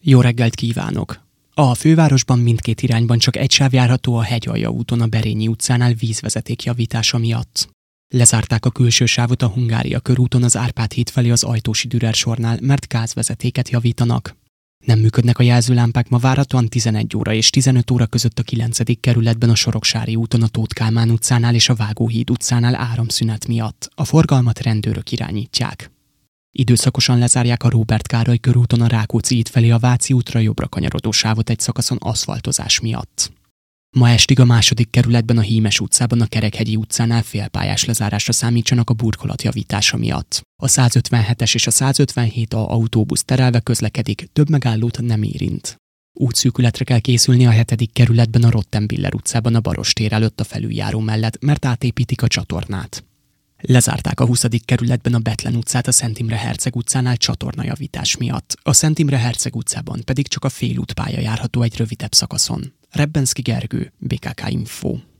Jó reggelt kívánok! A fővárosban mindkét irányban csak egy sáv járható a Hegyalja úton a Berényi utcánál vízvezeték javítása miatt. Lezárták a külső sávot a Hungária körúton az Árpád híd felé az Ajtósi Dürer sornál, mert gázvezetéket javítanak. Nem működnek a jelzőlámpák ma várhatóan 11 óra és 15 óra között a 9. kerületben a Soroksári úton a Tóth Kálmán utcánál és a Vágóhíd utcánál áramszünet miatt. A forgalmat rendőrök irányítják. Időszakosan lezárják a Róbert Károly körúton a Rákóczi híd felé a Váci útra jobbra kanyarodó sávot egy szakaszon aszfaltozás miatt. Ma estig a 2. kerületben a Hímes utcában a Kerekhegyi utcánál félpályás lezárásra számítsanak a burkolat javítása miatt. A 157-es és a 157A autóbusz terelve közlekedik, több megállót nem érint. Útszűkületre kell készülni a 7. kerületben a Rottenbiller utcában a Barostér előtt a felüljáró mellett, mert átépítik a csatornát. Lezárták a 20. kerületben a Bethlen utcát a Szent Imre Herceg utcánál csatornajavítás miatt. A Szent Imre Herceg utcában pedig csak a félútpálya járható egy rövidebb szakaszon. Rebbenszky Gergő, BKK Info.